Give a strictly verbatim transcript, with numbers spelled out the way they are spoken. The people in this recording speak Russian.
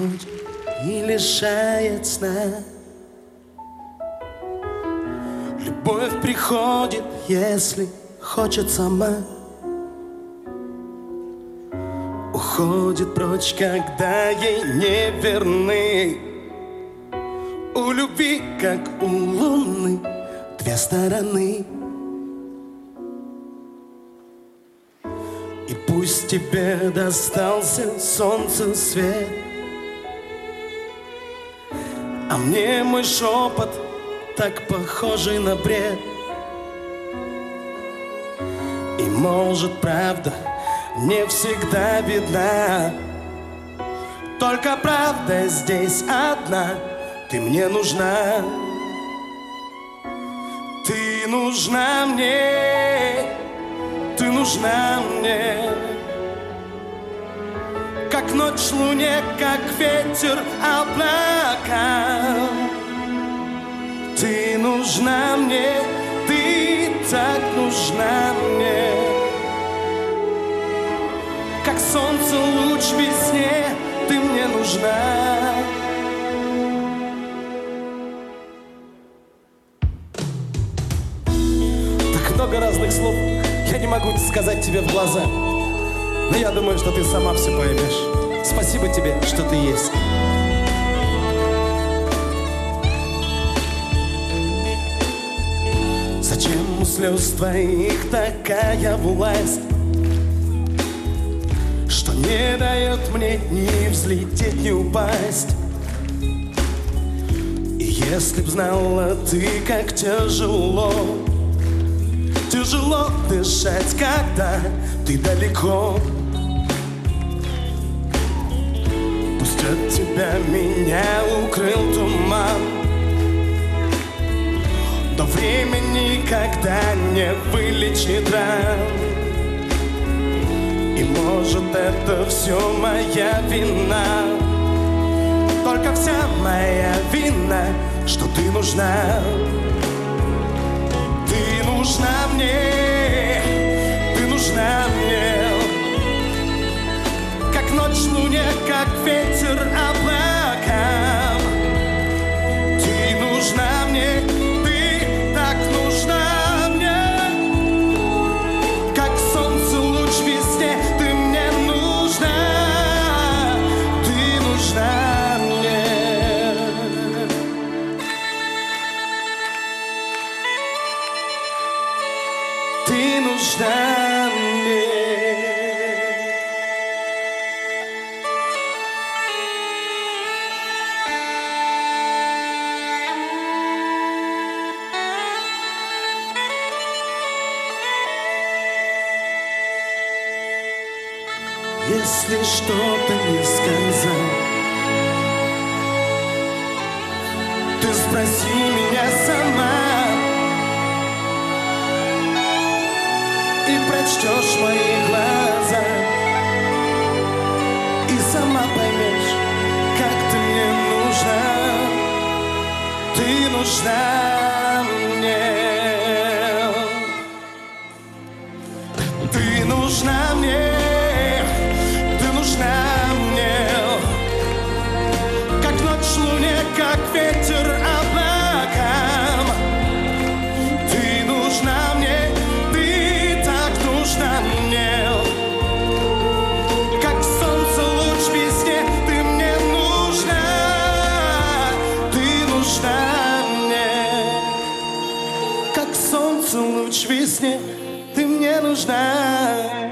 ночь и лишает сна. Любовь приходит, если хочет сама, уходит прочь, когда ей не верны. У любви, как у луны, две стороны. И пусть тебе достался солнце свет, а мне мой шепот так похожий на бред. И может правда не всегда видна, только правда здесь одна. Ты мне нужна, ты нужна мне, ты нужна мне. Как ночь луне, как ветер облакам. Ты нужна мне, ты так нужна мне. Как солнце луч в весне, ты мне нужна. Так много разных слов я не могу сказать тебе в глаза, но я думаю, что ты сама все поймешь. Спасибо тебе, что ты есть. Зачем у слез твоих такая власть, что не дает мне ни взлететь, ни упасть? И если б знала ты, как тяжело, тяжело дышать, когда ты далеко. Пусть от тебя меня укрыл туман, но время никогда не вылечит ран. И может это все моя вина, только вся моя вина, что ты нужна. Ты нужна мне, ты нужна мне. Как ночь луне, как ветер облакам. Ты нужна мне, ты так нужна мне. Как солнце луч в весне, ты мне нужна. Ты нужна мне. Ты нужна мне. Если что-то не сказал, ты спроси меня сама и прочтешь мои глаза, и сама поймешь, как ты мне нужна. Ты нужна мне. Ты нужна мне. Ты нужна мне. Как ночь луне, как ветер облакам. Ты нужна мне. Ты так нужна мне. Как солнце луч в весне, ты мне нужна. Ты нужна мне. Как солнце луч в весне, ты мне нужна.